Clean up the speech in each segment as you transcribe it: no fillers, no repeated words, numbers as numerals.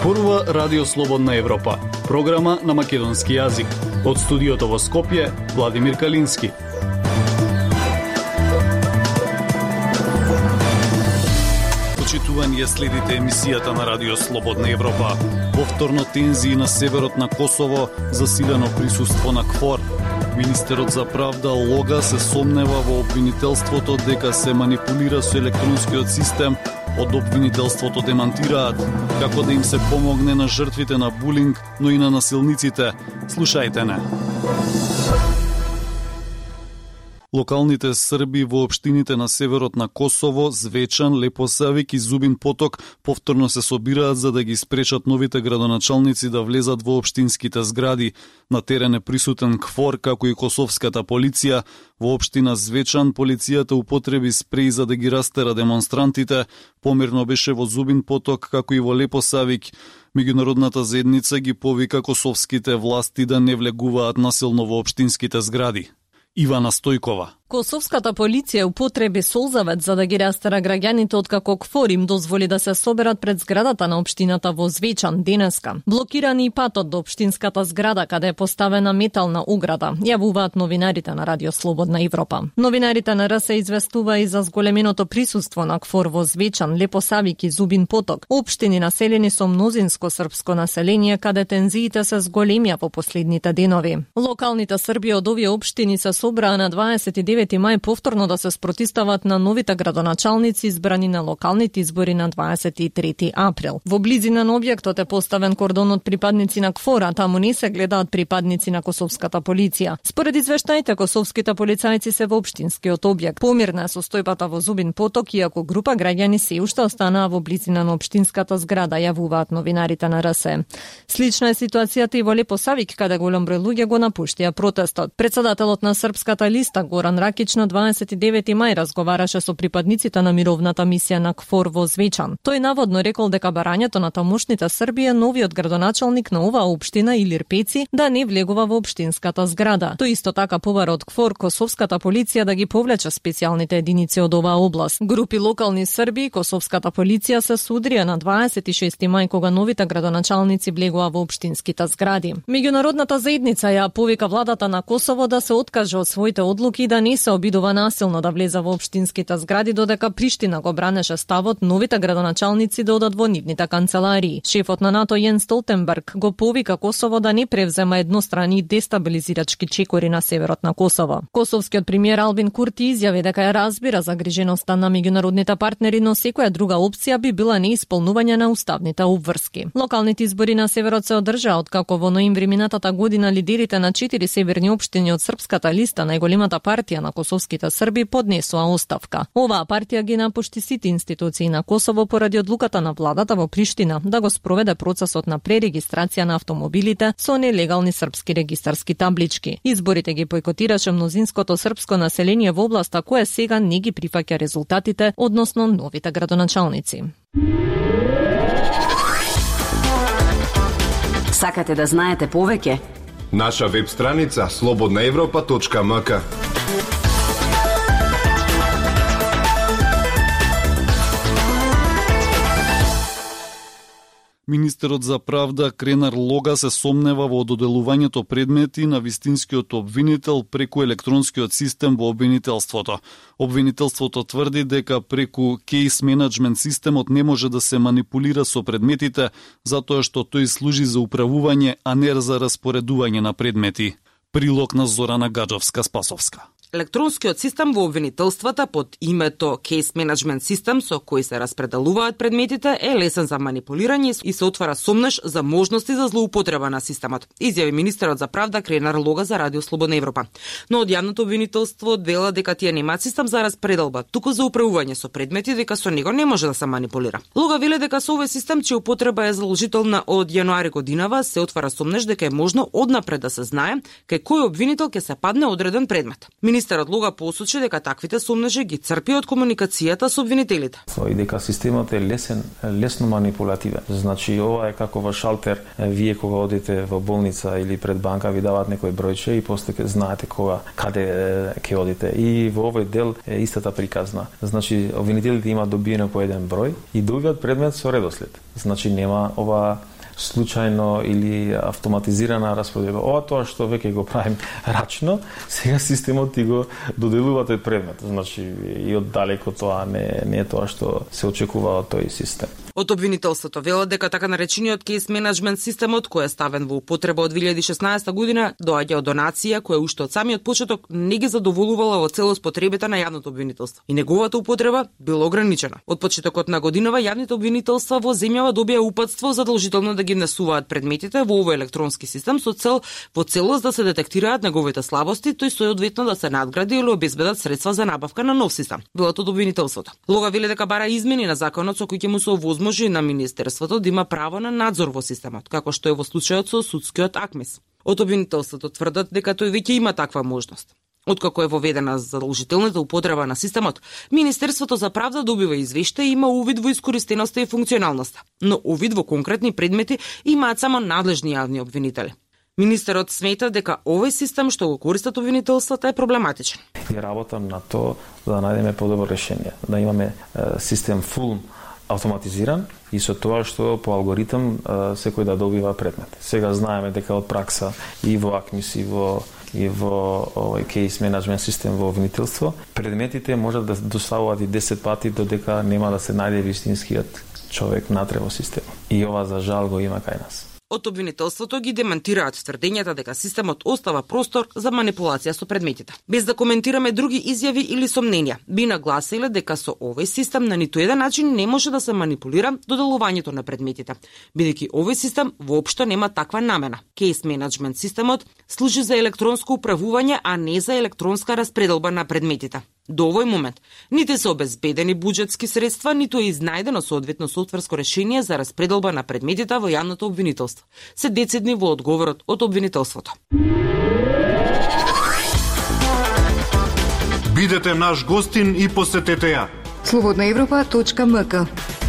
Зборува Радио Слободна Европа, програма на македонски јазик. Од студиото во Скопје, Владимир Калински. Почитувани следите емисијата на Радио Слободна Европа. Повторно тензии на северот на Косово, засилено присуство на КФОР. Министерот за правда Лога се сомнева во обвинителството дека се манипулира со електронскиот систем. Од обвинителството демантираат како да им се помогне на жртвите на булинг, но и на насилниците. Слушајте не. Локалните срби во општините на северот на Косово, Звечан, Лепосавик и Зубин Поток повторно се собираат за да ги спречат новите градоначалници да влезат во општинските згради. На терен е присутен КФОР, како и косовската полиција. Во општина Звечан полицијата употреби спреј за да ги растера демонстрантите. Помирно беше во Зубин Поток, како и во Лепосавик. Меѓународната заедница ги повика косовските власти да не влегуваат насилно во општинските згради. Ивана Стојкова. Косовската полиција употреби солзавет за да ги растера граѓаните откако КФОР им дозволи да се соберат пред зградата на општината во Звечан денеска. Блокирани и патот до општинската зграда каде е поставена метална ограда, јавуваат новинарите на Радио Слободна Европа. Новинарите на РС известува и за зголеменото присуство на КФОР во Звечан, Лепосавик и Зубин Поток, општини населени со мнозинско српско население каде тензиите се зголемија во последните денови. Локалните срби од овие општини се собраа на 29 мај повторно да се спротистават на новите градоначалници избрани на локалните избори на 23 април. Во близина на објектот е поставен кордон од припадници на КФОР, а таму не се гледаат припадници на косовската полиција. Според извештаите, косовските полицајци се во општинскиот објект. Помирна е состојбата во Зубин Поток, иако група граѓани се уште останаа во близина на општинската зграда, јавуваат новинарите на РС. Слична е ситуацијата и во Лепосавик, каде голем број луѓе го напуштија протестот. Председателот на Српската листа Горан Ракич на 29 мај разговараше со припадниците на мировната мисија на КФОР во Звечан. Тој наводно рекол дека барањето на тамошните Срби е новиот градоначалник на оваа општина Илир Пеци да не влегува во општинската зграда. Тој исто така побара од КФОР косовската полиција да ги повлече специјалните единици од оваа област. Групи локални Срби и косовската полиција се судрија на 26 мај кога новите градоначалници влегува во општинските згради. Меѓународната заедница ја повика владата на Косово да се откаже од своите одлуки да не се обидува насилно да влезе во општинските згради додека Приштина го бранеше ставот новите градоначалници да одат во нивните канцеларии. Шефот на НАТО Јен Столтенберг го повика Косово да не превзема еднострани и дестабилизирачки чекори на северот на Косово. Косовскиот премиер Албин Курти изјави дека ја разбира загриженоста на меѓународните партнери, но секоја друга опција би била неисполнување на уставните обврски. Локалните избори на северот се одржаа откако во ноември минатата година лидерите на 4 северни општини од Српската листа, најголемата партија на косовските срби, поднесоа оставка. Оваа партија ги напушти сите институции на Косово поради одлуката на владата во Приштина да го спроведе процесот на пререгистрација на автомобилите со нелегални српски регистарски таблички. Изборите ги бойкотираше мнозинското српско население во областа кое сега не ги прифаќа резултатите, односно новите градоначалници. Сакате да знаете повеќе? Наша веб страница slobodnaevropa.mk. Министерот за правда Кренар Лога се сомнева во доделувањето предмети на вистинскиот обвинител преку електронскиот систем во обвинителството. Обвинителството тврди дека преку кейс менеджмент системот не може да се манипулира со предметите, затоа што тој служи за управување, а не за распоредување на предмети. Прилог на Зорана Гаджовска-Спасовска. Електронскиот систем во обвинителствата под името Case Management System со кој се распределуваат предметите е лесен за манипулирање и се отвара сомнеш за можности за злоупотреба на системот, изјави министерот за правда Кренар Лога за Радио Слободна Европа. Но од јавното обвинителство вела дека тие немаат систем за распределба, туку за управување со предмети, дека со него не може да се манипулира. Лога веле дека со овој систем чија употреба е задолжителна од јануари годинава се отвара сомнеш дека е можно однапред да се знае кај кој обвинител ќе се падне одреден предмет. Министерот Лога посочи дека таквите сомнежи ги црпи од комуникацијата со обвинителите. И дека системот е лесно манипулативен. Значи ова е како во шалтер, вие кога одите во болница или пред банка ви даваат некој бројче и после знаете каде ќе одите. И во овој дел е истата приказна. Значи обвинителите имаат добиено по еден број и добиваат предмет со редослед. Значи нема ова случајно или автоматизирана распределба. Ова тоа што веќе го правим рачно, сега системот ти го доделува тој предмет. Значи и оддалеко тоа не е тоа што се очекува од тој систем. Од обвинителството велат дека така наречениот кейс менеджмент системот, кој е ставен во употреба од 2016 година, доаѓа од донација која уште од самиот почеток не ги задоволувала во целост потребите на јавното обвинителство и неговата употреба била ограничена. Од почетокот на годинава јавните обвинителства во земјава добија упатство задолжително да ги внесуваат предметите во овој електронски систем со цел во целост да се детектираат неговите слабости, тој соодветно да се надгради или обезбедат средства за набавка на нов систем. Велат од обвинителството. Лога вели дека бара измени на законот со кои ќе му се овозможи на министерството да има право на надзор во системот, како што е во случајот со судскиот АКМИС. Од обвинителството тврдат дека тој веќе има таква можност. Откако е воведена задолжителната употреба на системот, Министерството за правда добива извештај и има увид во искористеноста и функционалноста, но увид во конкретни предмети имаат само надлежни јавни обвинители. Министерот смета дека овој систем што го користат обвинителствата е проблематичен. И работам на тоа да најдеме подобро решение, да имаме систем full автоматизиран и со тоа што по алгоритам секој да добива предмет. Сега знаеме дека од пракса и во АКМИС и во овој кейс менеджмент систем во обвинителство, предметите можат да доставуваат и 10 пати додека нема да се најде вистинскиот човек натре во системот. И ова за жал го има кај нас. Од обвинителството ги демантираат тврдењата дека системот остава простор за манипулација со предметите. Без да коментираме други изјави или сомненија, би нагласиле дека со овој систем на ниту еден начин не може да се манипулира доделувањето на предметите, бидејќи овој систем воопшто нема таква намена. Кейс менеджмент системот служи за електронско управување, а не за електронска распределба на предметите. До овој момент ниту се обезбедени буџетски средства, ниту е изнајдено соодветно софтверско решение за распределба на предметите во јавното обвинителство. Се децидни во одговорот од обвинителството. Бидете наш гостин и посетете ја. slobodnaevropa.mk.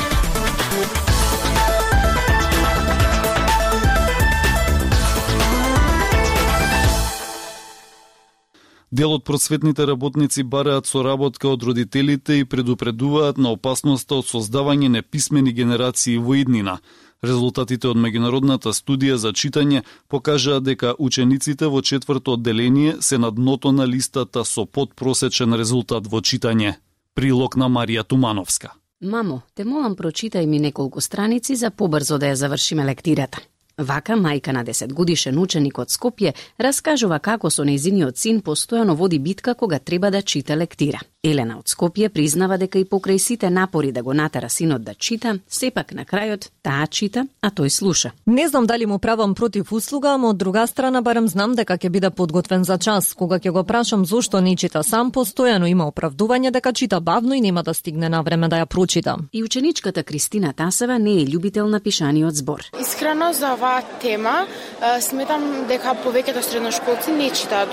Дел од просветните работници бараат соработка од родителите и предупредуваат на опасноста од создавање неписмени генерации во иднина. Резултатите од меѓународната студија за читање покажаат дека учениците во 4-то одделение се на дното на листата со подпросечен резултат во читање. Прилог на Марија Тумановска. Мамо, те молам прочитај ми неколку страници за побрзо да ја завршиме лектирата. Вака, мајка на 10-годишен ученик од Скопје раскажува како со нејзиниот син постојано води битка кога треба да чита лектира. Елена од Скопје признава дека и покрај сите напори да го натера синот да чита, сепак на крајот таа чита, а тој слуша. Не знам дали му правам против услуга, ама од друга страна барем знам дека ќе биде подготвен за час. Кога ќе го прашам зошто не чита сам, постојано има оправдување дека чита бавно и нема да стигне на време да ја прочита. И ученичката Кристина Тасева не е љубител на пишаниот збор. Искрено за оваа тема сметам дека повеќето средношколци не читаат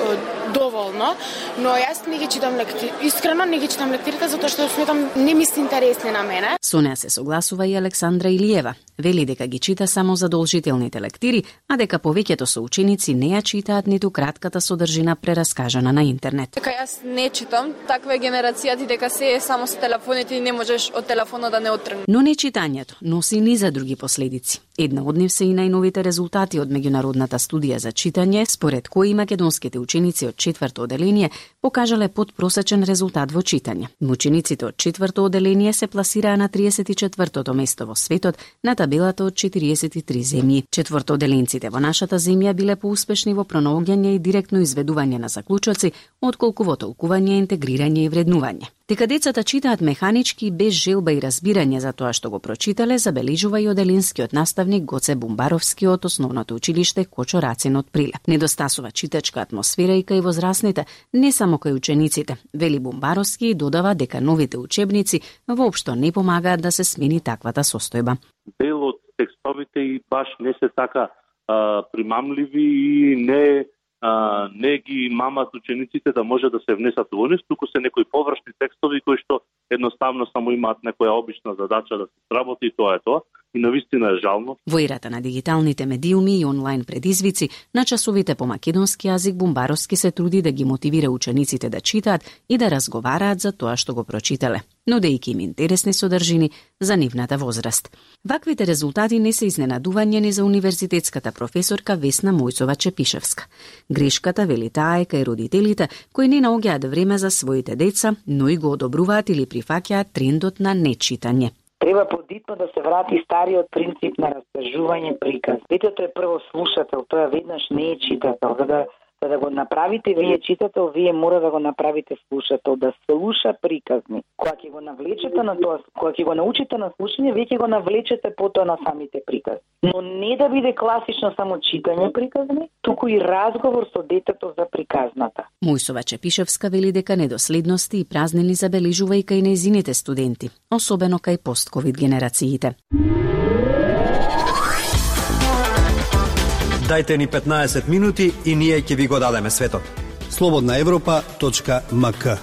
доволно, но јас не ги читам искрено не ги читам лектирите затоа што сметам не ми се интересни на мене. Со неа се согласува и Александра Илиева. Вели дека ги чита само задолжителните лектири, а дека повеќето соученици не ја читаат ниту кратката содржина прераскажана на интернет. Дека јас не читам, таква е генерацијата дека се е само со телефоните и не можеш од телефонот да не оттргнеш. Но не читањето носи ни за други последици. Една од нив се и најновите резултати од меѓународната студија за читање, според кои македонските ученици од 4-то одделение покажале подпросечен резултат во читање. Учениците од 4-то одделение се пласираа на 34-то место во светот на табелата од 43 земји. 4-оделенците во нашата земја биле поуспешни во пронаоѓање и директно изведување на заклучоци, отколку во толкување, интегрирање и вреднување. Дека децата читаат механички без желба и разбирање за тоа што го прочитале, забележува и оделинскиот наставник Гоце Бумбаровски од основното училиште Кочо Рацин од Прилеп. Недостасува читачка атмосфера и кај возрастните, не само кај учениците. Вели Бумбаровски и додава дека новите учебници воопшто не помагаат да се смени таквата состојба. Дел од текстовите и баш не се така примамливи и не ги мамат учениците да може да се внесат во нив, туку се некои површни текстови кои што едноставно само имаат некоја обична задача да се сработи и тоа е тоа. И навистина е жално. Во ерата на дигиталните медиуми и онлайн предизвици, на часовите по македонски јазик Бумбаровски се труди да ги мотивира учениците да читаат и да разговараат за тоа што го прочитале. нудејќи им интересни содржини за нивната возраст. Ваквите резултати не се изненадување ни за универзитетската професорка Весна Мојсова-Чепишевска. Грешката, вели таа, е кај родителите кои не наоѓаат време за своите деца, но и го одобруваат или прифаќаат трендот на нечитање. Треба подитно да се врати стариот принцип на растажување приказ. Детето е прво слушател, тоа веднаш не е читател. За да го направите вие читател, вие мора да го направите слушател, да слуша приказни. Кога ќе го навлечете на тоа, кога ќе го научите на слушање, вие ќе го навлечете потоа на самите приказни. Но не да биде класично само читање приказни, туку и разговор со детето за приказната. Мојсова-Чепишевска вели дека недоследности и празнини забележува и кај нејзините студенти, особено кај постковид генерациите. Дајте ни 15 минути и ние ќе ви го дадеме светот. slobodnaevropa.mk.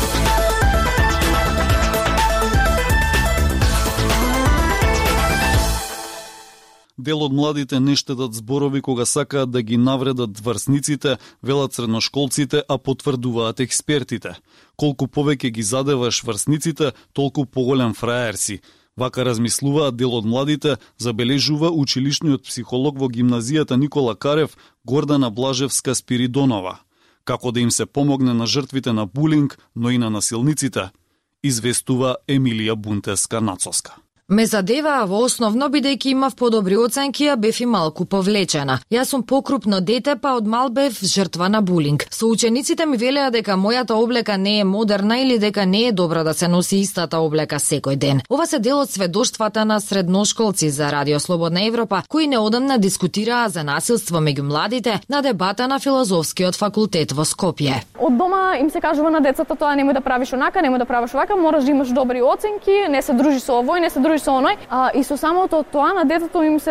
Дел од младите не штедат зборови кога сакаат да ги навредат врсниците, велат средношколците, а потврдуваат експертите. Колку повеќе ги задеваш врсниците, толку поголем фраер си. Вака размислуваат дел од младите, забележува училишниот психолог во гимназијата Никола Карев Гордана Блажевска-Спиридонова. Како да им се помогне на жртвите на булинг, но и на насилниците, известува Емилија Бунтеска-Нацоска. Ме задеваа во основно бидејќи имав подобри оценки, а бев и малку повлечена. Јас сум покрупно дете, па од мал бев жртва на булинг. Соучениците ми велеа дека мојата облека не е модерна или дека не е добро да се носи истата облека секој ден. Ова се дел од сведоштвата на средношколци за Радио Слободна Европа, кои неодамна дискутираа за насилство меѓу младите на дебата на Филозофскиот факултет во Скопје. Од дома им се кажува на децата тоа немој да правиш онака, немој да правиш овака, мораш да имаш добри оценки, не се дружи со овој, не се дружи со оној, и со самото тоа на децата им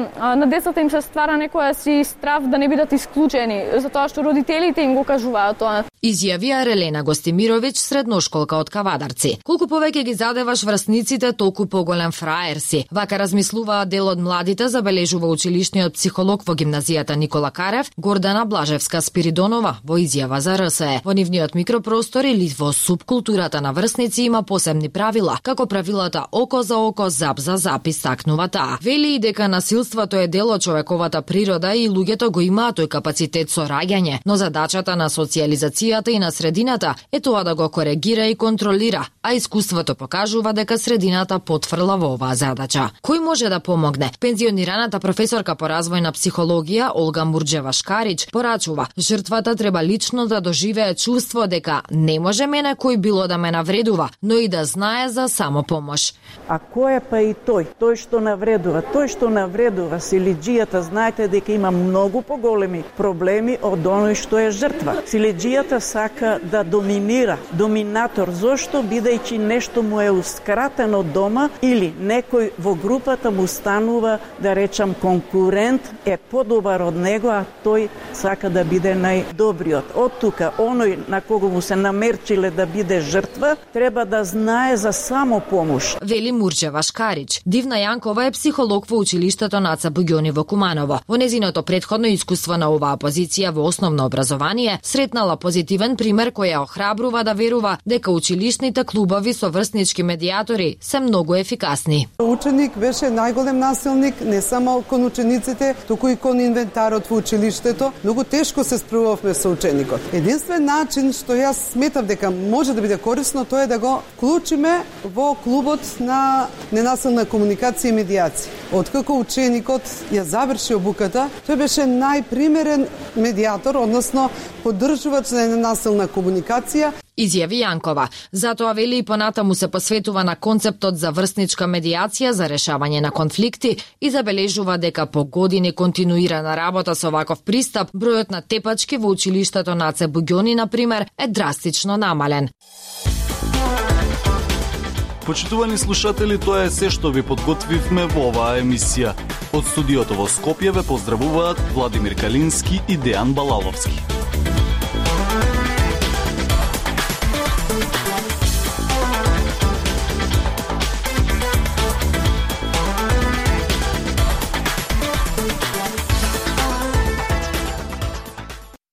се ствара некоја си страв да не бидат исклучени, затоа што родителите им го кажуваат тоа. Изјавија Релена Гостимировиќ, средношколка од Кавадарци. Колку повеќе ги задеваш врсниците, толку поголем фраер си. Вака размислуваа дел од младите, забележува училишниот психолог во гимназијата Никола Карев, Гордана Блажевска-Спиридонова, во изјава за РСЕ. Во нивниот микропростор или во субкултурата на врсници има посебни правила, како правилата око за око, зап за зап, истакнува таа. Вели и дека насилството е дел од човековата природа и луѓето го имаат тој капацитет со раѓање, но задачата на социјализацијата и на средината е тоа да го коригира и контролира, а искуството покажува дека средината потфрла во оваа задача. Кој може да помогне? Пензионираната професорка по развојна психологија Олга Мурџева-Шкарич порачува: жртвата треба лично да доживее чувство дека не може мене кој било да ме навредува, но и да знае за самопомош. А кој е па и тој? Тој што навредува, силиџијата, знаете дека има многу поголеми проблеми од оној што е жртва. Силиџијата сака да доминира, доминатор, зошто? Бидејќи нешто му е ускратено дома или некој во групата му станува, да речам, конкурент, е подобар од него, а тој сака да биде најдобриот. Од тука, оној на кого му се намерчиле да биде жртва, треба да знае за самопомош. Вели Мурџева-Шкарич. Дивна Јанкова е психолог во училиштето Наца Буѓони во Куманово. Во незиното претходно искуство на оваа позиција во основно образование, сретнала позитивен пример кој ја охрабрува да верува дека училишните клубови со врснички медијатори се многу ефикасни. Ученик беше најголем насилник не само кон учениците, туку и кон инвентарот во училиштето. Многу тешко се справувавме со ученикот. Единствен начин што јас сметам дека може да биде корисно, тоа е да го вклучиме во клубот на ненасилна комуникација и медијација. Откако ученикот ја заврши обуката, тој беше најпримерен медијатор, односно поддржувач на ненасилна комуникација. Изјави Јанкова. Затоа вели и понатаму се посветува на концептот за врсничка медијација за решавање на конфликти и забележува дека по години континуирана работа со ваков пристап, бројот на тепачки во училиштето Наце Буѓони, например, е драстично намален. Почитувани слушатели, тоа е се што ви подготвивме во оваа емисија. Од студиото во Скопје ве поздравуваат Владимир Калински и Дејан Балаловски.